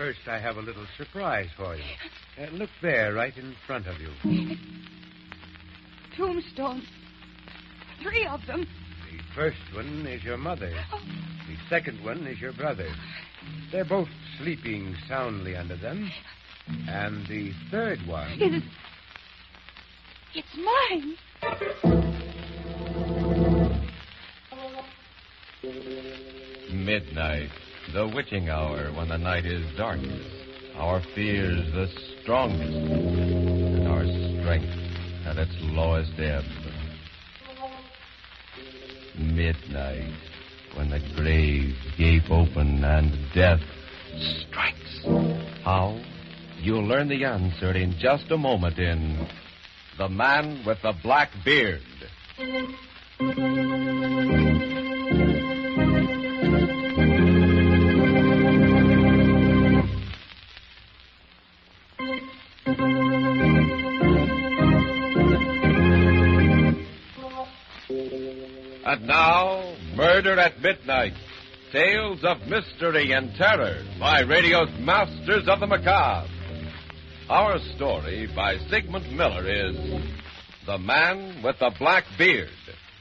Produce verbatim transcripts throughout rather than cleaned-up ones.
first, I have a little surprise for you. Uh, look there, right in front of you. Tombstones. Three of them. The first one is your mother. Oh. The second one is your brother. They're both sleeping soundly under them. And the third one... It is... It's mine. Midnight, the witching hour when the night is darkest, our fears the strongest, and our strength at its lowest ebb. Midnight, when the graves gape open and death strikes. How? You'll learn the answer in just a moment in The Man with the Black Beard. And now, Murder at Midnight. Tales of mystery and terror by radio's masters of the macabre. Our story by Sigmund Miller is The Man with the Black Beard.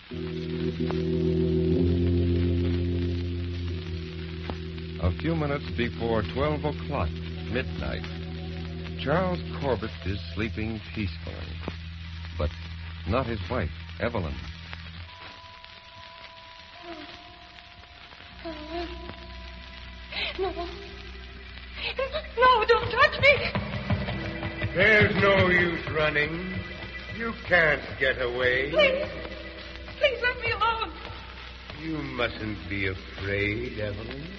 A few minutes before twelve o'clock, midnight, Charles Corbett is sleeping peacefully. But not his wife, Evelyn. No. No, don't touch me. There's no use running. You can't get away. Please. Please let me alone. You mustn't be afraid, Evelyn.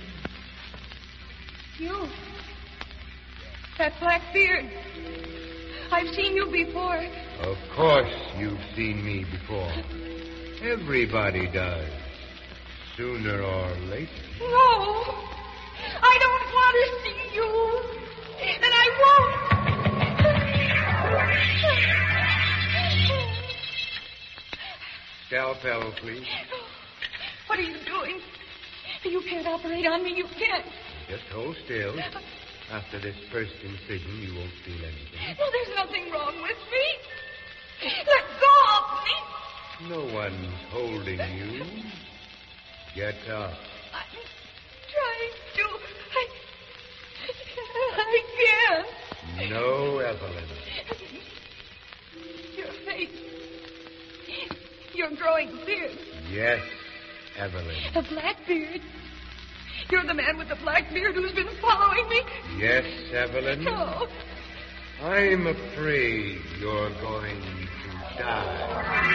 You. That black beard. I've seen you before. Of course you've seen me before. Everybody does. Sooner or later. No. I don't want to see you. And I won't. Scalpel, please. What are you doing? You can't operate on me. You can't. Just hold still. After this first incision, you won't feel anything. No, there's nothing wrong with me. Let go of me. No one's holding you. Get up. I'm trying to. I, I can't. No, Evelyn. Your face. Your growing beard. Yes, Evelyn. A black beard. You're the man with the black beard who's been following me. Yes, Evelyn. No. I'm afraid you're going to die.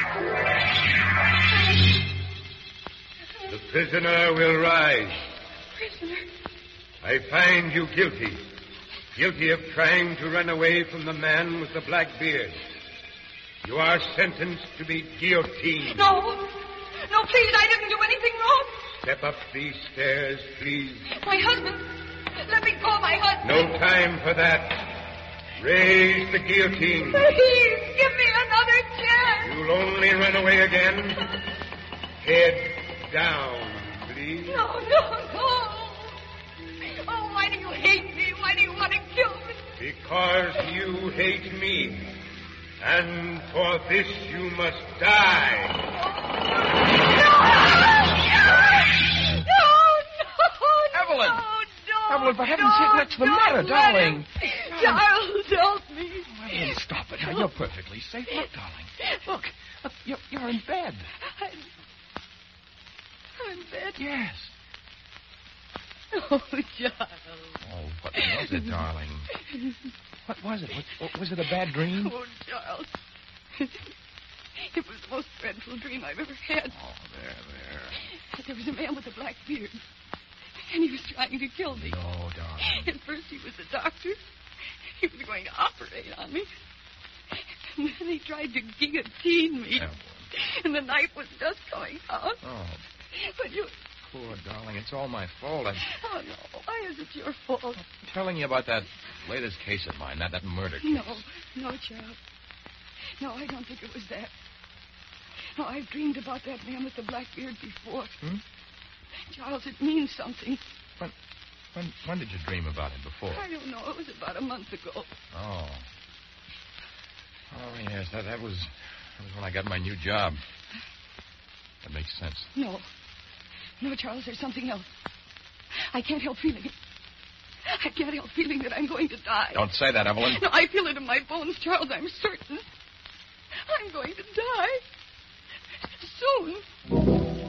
The prisoner will rise. Prisoner? I find you guilty. Guilty of trying to run away from the man with the black beard. You are sentenced to be guillotined. No. No, please, I didn't do anything wrong. Step up these stairs, please. My husband. Let me go, my husband. No time for that. Raise the guillotine. Please, give me another chance. You'll only run away again. Head down, please. No, no, no. Oh, why do you hate me? Why do you want to kill me? Because you hate me. And for this you must die. No, no, Evelyn! No, no, Evelyn, for heaven's no, sake, what's the don't matter, let darling? him. Charles, help me. Evelyn, stop it. Now, you're perfectly safe. Look, darling. Look, look you're, you're in bed. I'm, I'm in bed. Yes. Oh, Charles. Oh, what was it, darling? What was it? What, what, was it a bad dream? Oh, Charles. It was the most dreadful dream I've ever had. Oh, there, there. There was a man with a black beard. And he was trying to kill me. No, darling. At first he was a doctor. He was going to operate on me. And then he tried to guillotine me. Evelyn. And the knife was just going out. Oh, But you... poor darling. It's all my fault. I'm Oh, no. Why is it your fault? telling you about that latest case of mine, that, that murder case. No. No, Charles. No, I don't think it was that. No, I've dreamed about that man with the black beard before. Hmm? Charles, it means something. When, When when did you dream about him before? I don't know. It was about a month ago. Oh. Oh, yes. That, that, was, that was when I got my new job. That makes sense. No. No, Charles, there's something else. I can't help feeling it. I can't help feeling that I'm going to die. Don't say that, Evelyn. No, I feel it in my bones, Charles. I'm certain. I'm going to die. Soon.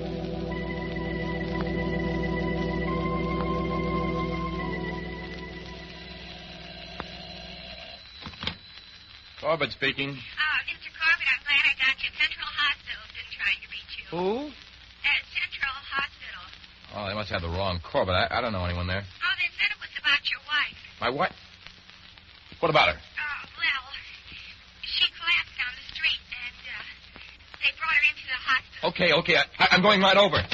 Corbett speaking. Oh, Mister Corbett, I'm glad I got you. Central Hospital's been trying to reach you. Who? Uh, Central Hospital. Oh, they must have the wrong Corbett. I, I don't know anyone there. Oh, they said it was about your wife. My what? What about her? Oh, well, she collapsed down the street, and uh, they brought her into the hospital. Okay, okay. I, I'm going right over.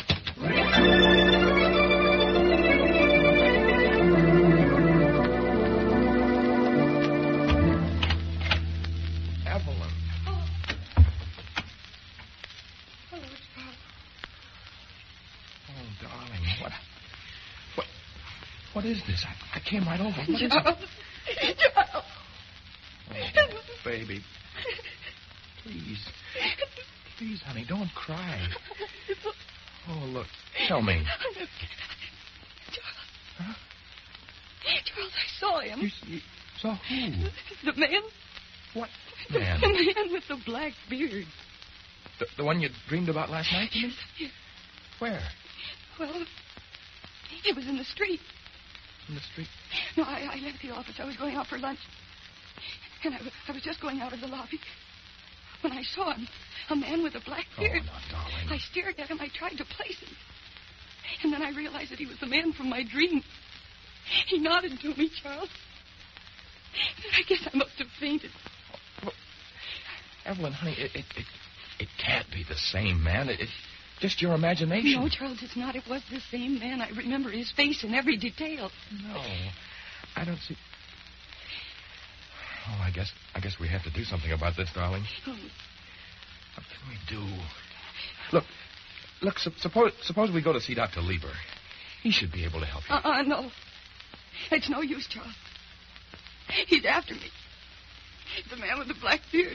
What is this? I, I came right over. What is it? Charles. Charles. Oh, baby. Please. Please, honey, don't cry. Oh, look. Tell me. Charles. Huh? Charles, I saw him. You, you saw who? The man. What man? The man with the black beard. The, the one you dreamed about last night? Yes, yes. Where? Well, he was in the street. In the street? No, I, I left the office. I was going out for lunch. And I, w- I was just going out of the lobby when I saw him. A man with a black beard. Oh, no, darling. I stared at him. I tried to place him. And then I realized that he was the man from my dream. He nodded to me, Charles. I guess I must have fainted. Well, Evelyn, honey, it, it, it, it can't be the same man. It, it's just your imagination. No, Charles, it's not. It was the same man. I remember his face in every detail. No, I don't see. Oh, I guess I guess we have to do something about this, darling. Oh. What can we do? Look, look. Su- suppose suppose we go to see Doctor Lieber. He should be able to help you. Uh-uh, no. It's no use, Charles. He's after me. The man with the black beard.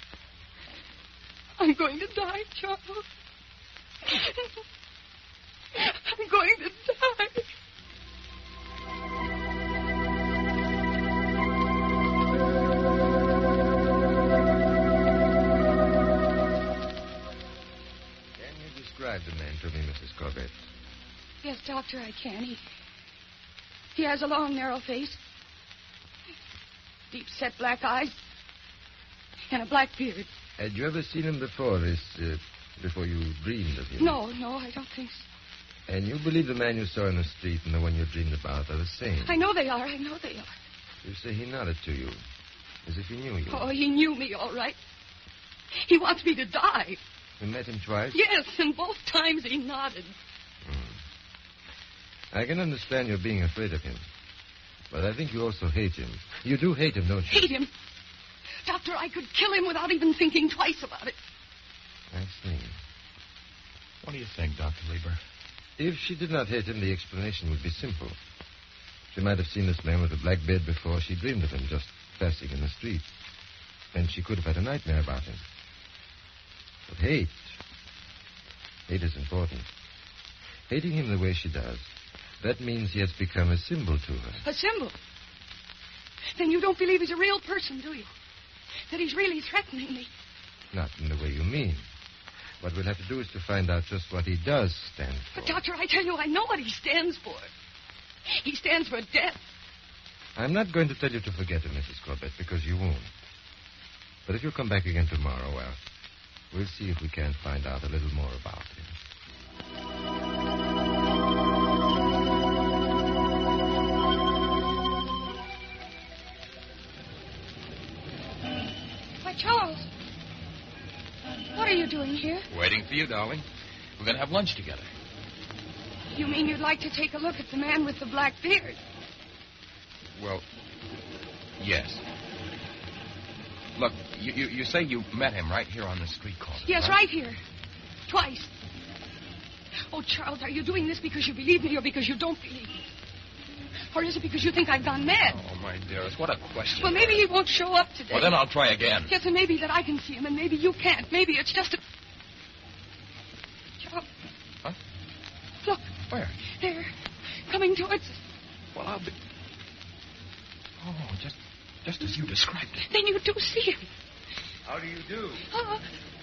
I'm going to die, Charles. I'm going to die. Can you describe the man to me, Missus Corbett? Yes, Doctor, I can. He, he has a long, narrow face, deep-set black eyes, and a black beard. Had you ever seen him before this, uh, before you dreamed of him? No, no, I don't think so. And you believe the man you saw in the street and the one you dreamed about are the same? I know they are. I know they are. You say he nodded to you, as if he knew you. Oh, he knew me, all right. He wants me to die. You met him twice? Yes, and both times he nodded. Hmm. I can understand your being afraid of him. But I think you also hate him. You do hate him, don't you? Hate him? Doctor, I could kill him without even thinking twice about it. I see. What do you think, Doctor Lieber? If she did not hate him, the explanation would be simple. She might have seen this man with a black beard before she dreamed of him, just passing in the street. And she could have had a nightmare about him. But hate... Hate is important. Hating him the way she does, that means he has become a symbol to her. A symbol? Then you don't believe he's a real person, do you? That he's really threatening me? Not in the way you mean. What we'll have to do is to find out just what he does stand for. But, Doctor, I tell you, I know what he stands for. He stands for death. I'm not going to tell you to forget him, Missus Corbett, because you won't. But if you'll come back again tomorrow, well, we'll see if we can't find out a little more about him. Why, Charles, what are you doing here? Waiting for you, darling. We're going to have lunch together. You mean you'd like to take a look at the man with the black beard? Well, yes. Look, you, you, you say you met him right here on the street corner. Yes, right here. Twice. Oh, Charles, are you doing this because you believe me or because you don't believe me? Or is it because you think I've gone mad? Oh, my dearest, what a question. Well, maybe he won't show up today. Well, then I'll try again. Yes, and maybe that I can see him, and maybe you can't. Maybe it's just a... Charles. Huh? Look. Where? There. Coming towards us. Well, I'll be... Oh, just just as you described it. Then you do see him. How do you do? Oh.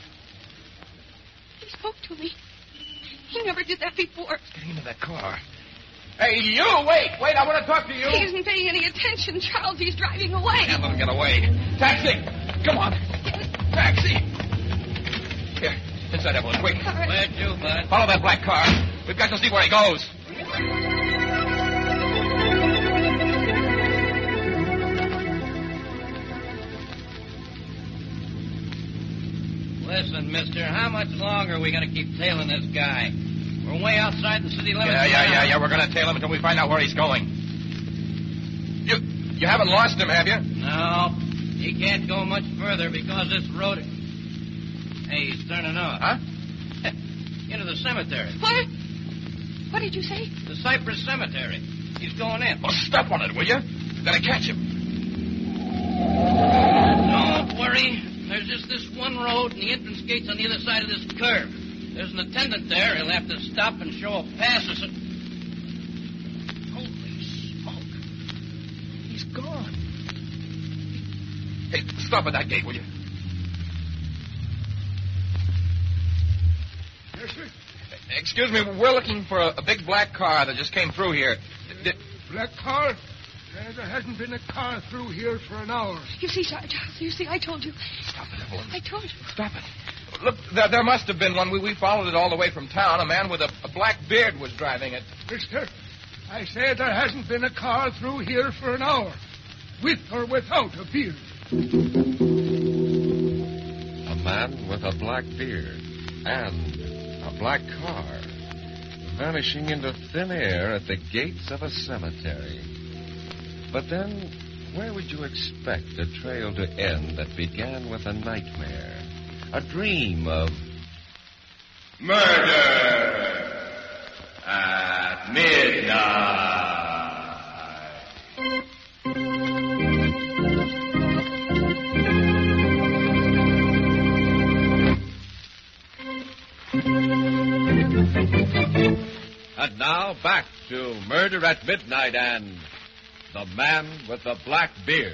He spoke to me. He never did that before. Getting into that car. Hey, you! Wait! Wait, I want to talk to you! He isn't paying any attention, Charles. He's driving away. Can't let him get away. Taxi! Come on. Taxi! Here, inside, Evelyn, quick. All right. Where to, bud? Follow that black car. We've got to see where he goes. Listen, mister, how much longer are we going to keep tailing this guy? We're way outside the city limits. Yeah, yeah, now. yeah, yeah. We're going to tail him until we find out where he's going. You you haven't lost him, have you? No, he can't go much further because this road... Hey, he's turning off. Huh? Into the cemetery. What? What did you say? The Cypress Cemetery. He's going in. Well, step on it, will you? We've got to catch him. Don't worry. There's just this one road, and the entrance gate's on the other side of this curve. There's an attendant there. He'll have to stop and show a pass or something. Holy smoke. He's gone. Hey, stop at that gate, will you? Yes, sir. Excuse me, we're looking for a, a big black car that just came through here. Did... Black car? Uh, there hasn't been a car through here for an hour. You see, Charles, you see, I told you. Stop it, Evelyn. I told you. Stop it. Look, there, there must have been one. We, we followed it all the way from town. A man with a, a black beard was driving it. Mister, I say there hasn't been a car through here for an hour. With or without a beard. A man with a black beard and a black car vanishing into thin air at the gates of a cemetery. But then, where would you expect a trail to end that began with a nightmare? A dream of... Murder at midnight. And now back to Murder at Midnight and The Man with the Black Beard.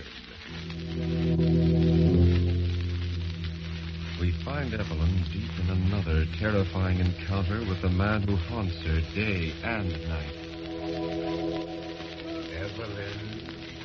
We find Evelyn deep in another terrifying encounter with the man who haunts her day and night. Evelyn.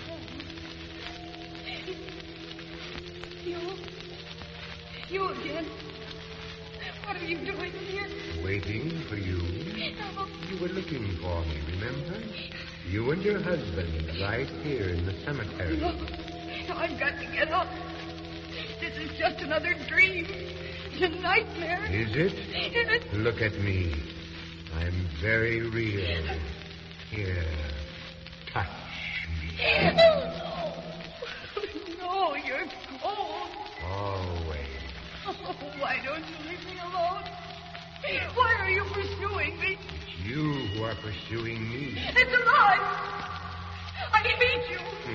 You. You again. What are you doing here? Waiting for you. No. You were looking for me, remember? You and your husband right here in the cemetery. No. No, I've got to get up. This is just another dream. It's a nightmare. Is it? Yes. Look at me. I'm very real. Here. Touch me. No. No, you're cold. Always. Oh, why don't you leave me alone? Why are you pursuing me? It's you who are pursuing me. It's a lie. I hate you.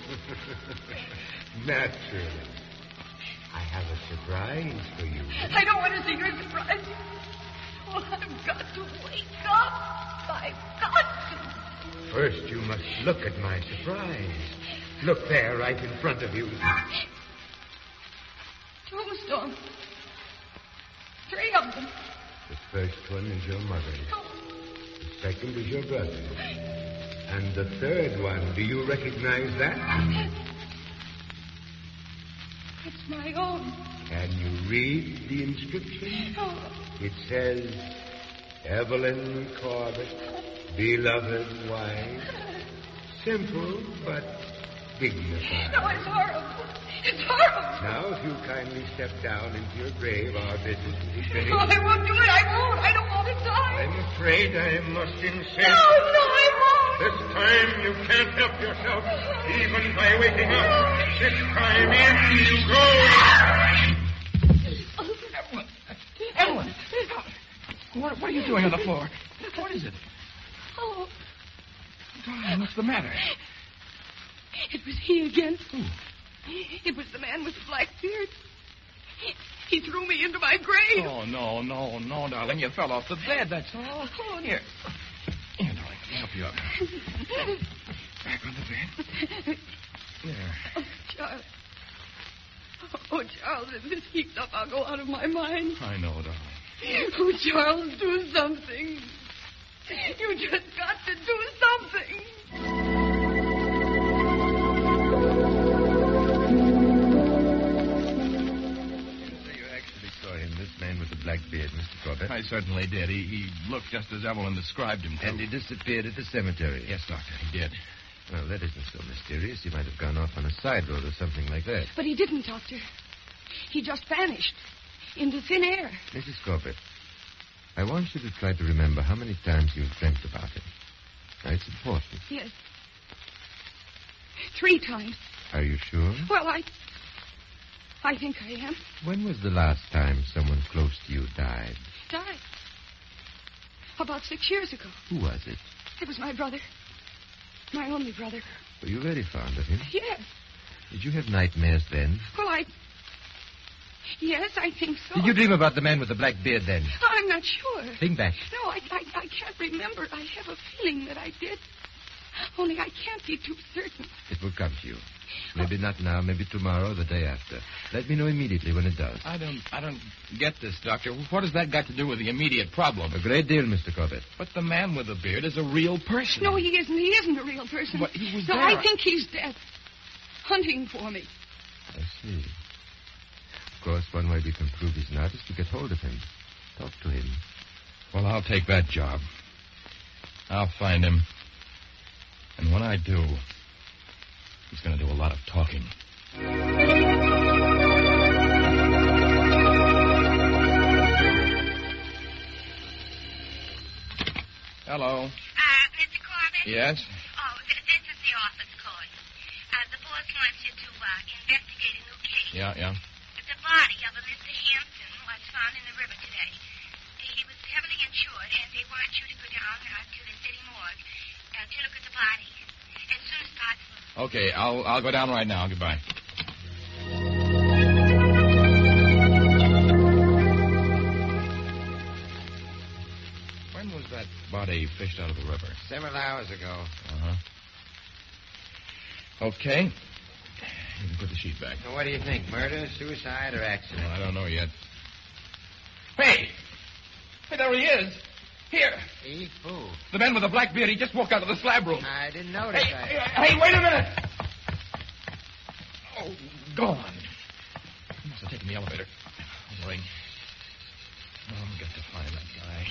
Naturally. I have a surprise for you. I don't want to see your surprise. Oh, I've got to wake up. I've got to. First, you must look at my surprise. Look there, right in front of you. Tombstone. Three of them. The first one is your mother's. The second is your brother's. And the third one, do you recognize that? It's my own. Can you read the inscription? Oh. It says, Evelyn Corbett, beloved wife. Simple, but dignified. No, it's horrible. It's horrible. Now, if you kindly step down into your grave, our business will be finished. No, I won't do it. I won't. I don't want to die. I'm afraid I must insist. No, no, I won't. This time you can't help yourself, even by waking up. This time in you go. Evelyn! Evelyn! What, what are you doing on the floor? What is it? Oh, Darling, what's the matter? It was he again. Who? It was the man with the black beard. He threw me into my grave. Oh, no, no, no, darling. You fell off the bed, that's all. Oh, Here. Here, darling. Let me help you up. Back on the bed. There. Oh, Charles. Oh, Charles, if this keeps up, I'll go out of my mind. I know, darling. Oh, Charles, do something. You just got to do something. This man with the black beard, Mister Corbett. I certainly did. He, he looked just as Evelyn described him to. And he disappeared at the cemetery. Yes, Doctor, he did. Well, that isn't so mysterious. He might have gone off on a side road or something like that. But he didn't, Doctor. He just vanished into thin air. Missus Corbett, I want you to try to remember how many times you've dreamt about him. Now, it's important. Yes. Three times. Are you sure? Well, I... I think I am. When was the last time someone close to you died? Died? About six years ago. Who was it? It was my brother. My only brother. Were you very fond of him? Yes. Did you have nightmares then? Well, I... Yes, I think so. Did you dream about the man with the black beard then? I'm not sure. Think back. No, I, I, I can't remember. I have a feeling that I did. Only I can't be too certain. It will come to you. Maybe not now, maybe tomorrow, the day after. Let me know immediately when it does. I don't I don't get this, Doctor. What has that got to do with the immediate problem? A great deal, Mister Corbett. But the man with the beard is a real person. No, he isn't. He isn't a real person. But he was no, there. I think he's dead. Hunting for me. I see. Of course, one way we can prove he's not is to get hold of him. Talk to him. Well, I'll take that job. I'll find him. And when I do, he's going to do a lot of talking. Hello. Uh, Mister Corbett? Yes? Oh, th- this is the office code. Uh, the boss wants you to uh, investigate a new case. Yeah, yeah. The body of a Mister Hanson was found in the river today. He was heavily insured, and they want you to go down uh, to the city morgue uh, to look at the body as soon as possible. Okay, I'll I'll go down right now. Goodbye. When was that body fished out of the river? Several hours ago. Uh-huh. Okay. You can put the sheet back. Now, what do you think? Murder, suicide, or accident? Well, I don't know yet. Hey! Hey, there he is. Here. He fool. The man with the black beard. He just walked out of the slab room. I didn't notice. Hey, I... hey, hey, wait a minute. Oh, gone. He must have taken the elevator. Ring. Oh, I've got to find that guy.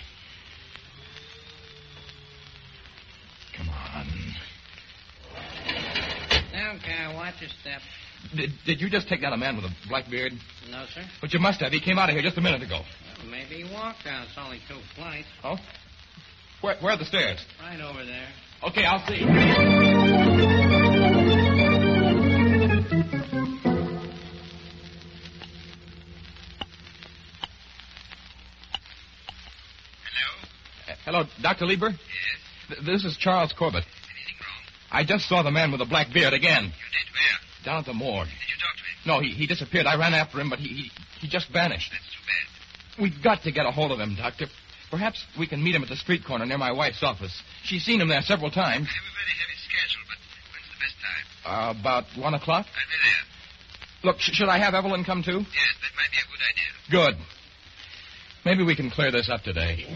Come on. Okay, watch your step. Did, did you just take down a man with a black beard? No, sir. But you must have. He came out of here just a minute ago. Well, maybe he walked down. It's only two flights. Oh? Where, where are the stairs? Right over there. Okay, I'll see. Hello? Uh, hello, Doctor Lieber? Yes? Th- this is Charles Corbett. Anything wrong? I just saw the man with the black beard again. You did? Where? Down at the morgue. Did you talk to him? No, he, he disappeared. I ran after him, but he, he he just vanished. That's too bad. We've got to get a hold of him, Doctor. Perhaps we can meet him at the street corner near my wife's office. She's seen him there several times. I have a very heavy schedule, but when's the best time? Uh, about one o'clock. I'll be there. Look, sh- should I have Evelyn come too? Yes, that might be a good idea. Good. Maybe we can clear this up today.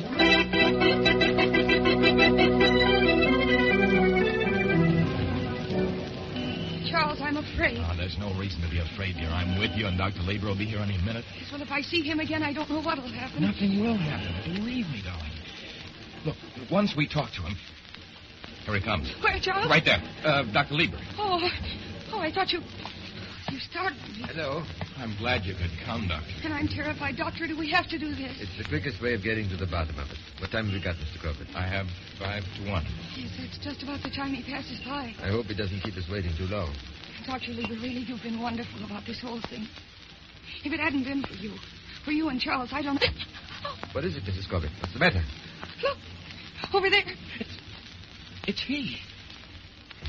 Charles, I'm afraid. Oh, there's no reason to be afraid, dear. I'm with you, and Doctor Lieber will be here any minute. Yes, well, if I see him again, I don't know what'll happen. Nothing will happen. Believe me, darling. Look, once we talk to him... Here he comes. Where, Charles? Right there. Uh, Doctor Lieber. Oh, oh, I thought you... You startled me. Hello. I'm glad you could come, Doctor. And I'm terrified. Doctor, do we have to do this? It's the quickest way of getting to the bottom of it. What time have we got, Mister Corbett? I have five to one. Yes, that's just about the time he passes by. I hope he doesn't keep us waiting too long. Doctor Lieber, really, you've been wonderful about this whole thing. If it hadn't been for you, for you and Charles, I don't... What is it, Missus Corbett? What's the matter? Look, over there. It's he.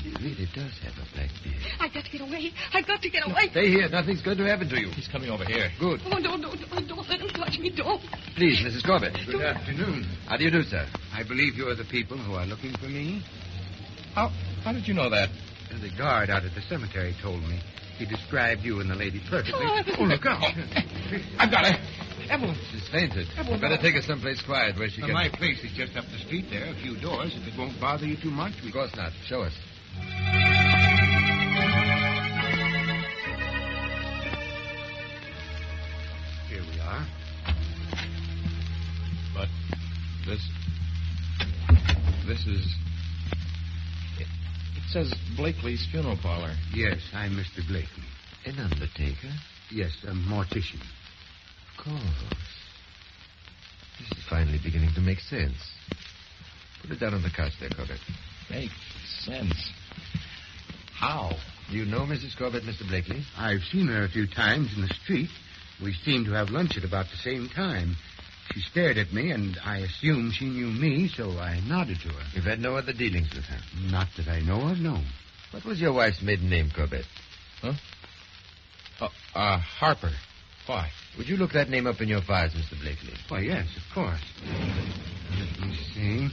He really does have a black beard. I've got to get away. I've got to get away. Stay here. Nothing's going to happen to you. He's coming over here. Good. Oh, no, no, no, don't let him touch me. Don't. Please, Missus Corbett. Good afternoon. How do you do, sir? I believe you are the people who are looking for me. How, how did you know that? The guard out at the cemetery told me. He described you and the lady perfectly. Oh, Oh, look out. I've got her. Evelyn. She's fainted. Evelyn, Better no. take her someplace quiet where she Uh, can... my place is just up the street there, a few doors. If it won't bother you too much, we... Of course not. Show us. Here we are. But this... This is... It, it says Blakely's funeral parlor. Yes, I'm Mister Blakely. An undertaker? Yes, a mortician. Of course. This is finally beginning to make sense. Put it down on the couch there, Corbett. Makes sense. How? Do you know Missus Corbett, Mister Blakely? I've seen her a few times in the street. We seemed to have lunch at about the same time. She stared at me, and I assumed she knew me, so I nodded to her. You've had no other dealings with her? Not that I know of, no. What was your wife's maiden name, Corbett? Huh? Oh, uh, Harper. Why? Would you look that name up in your files, Mister Blakely? Why, yes, of course. Let me see.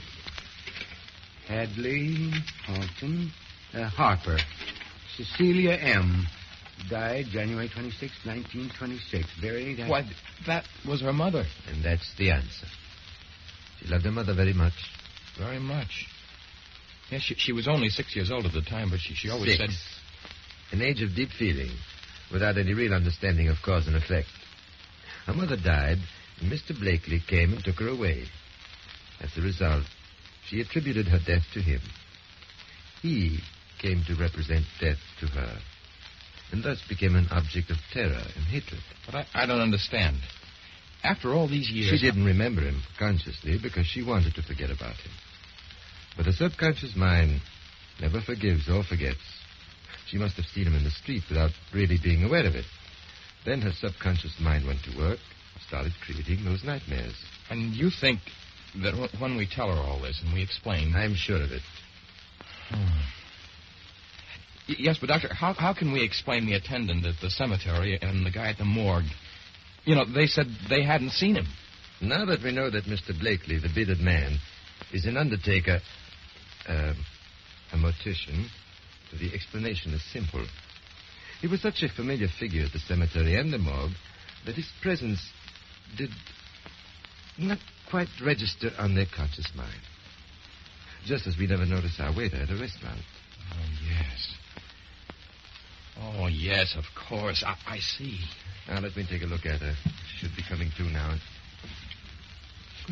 Hadley, Halton, uh, Harper. Cecilia M. Died January twenty-sixth, nineteen twenty-six. Buried at... Why, that was her mother. And that's the answer. She loved her mother very much. Very much. Yes, she, she was only six years old at the time, but she, she always Six. said... An age of deep feeling, without any real understanding of cause and effect. Her mother died, and Mister Blakely came and took her away. As a result, she attributed her death to him. He came to represent death to her, and thus became an object of terror and hatred. But I, I don't understand. After all these years... She didn't remember him consciously because she wanted to forget about him. But the subconscious mind never forgives or forgets. She must have seen him in the street without really being aware of it. Then her subconscious mind went to work and started creating those nightmares. And you think that w- when we tell her all this and we explain... I'm sure of it. Hmm. Y- yes, but, Doctor, how, how can we explain the attendant at the cemetery and the guy at the morgue? You know, they said they hadn't seen him. Now that we know that Mister Blakely, the bearded man, is an undertaker, uh, a mortician, the explanation is simple. He was such a familiar figure at the cemetery and the morgue that his presence did not quite register on their conscious mind. Just as we never notice our waiter at a restaurant. Oh, yes. Oh, yes, of course. I, I see. Now, let me take a look at her. She should be coming to now. Good,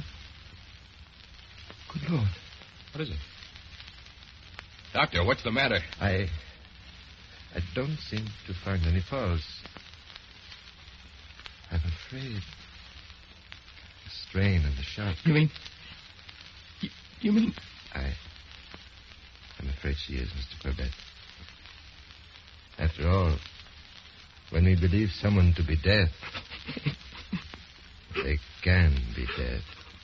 Good Lord. What is it? Doctor, what's the matter? I... I don't seem to find any pulse. I'm afraid. The strain and the shock. You mean... You, you mean... I... I'm afraid she is, Mister Corbett. After all, when we believe someone to be dead, they can be dead.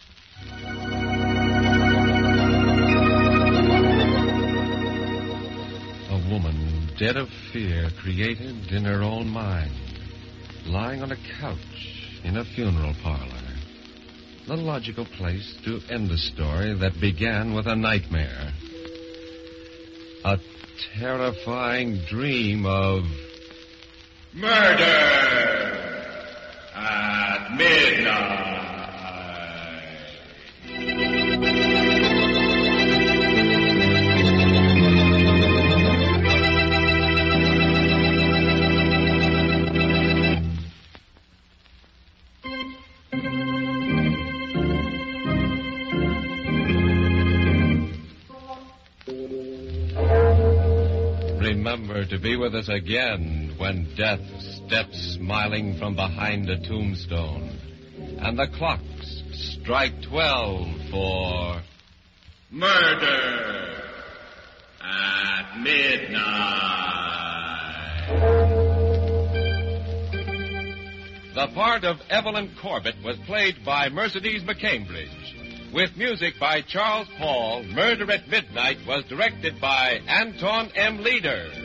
A woman, dead of fear, created in her own mind, lying on a couch in a funeral parlor. The logical place to end a story that began with a nightmare. A terrifying dream of murder at midnight. Remember to be with us again when death steps smiling from behind a tombstone and the clocks strike twelve for murder at midnight. The part of Evelyn Corbett was played by Mercedes McCambridge. With music by Charles Paul, Murder at Midnight was directed by Anton M. Leader.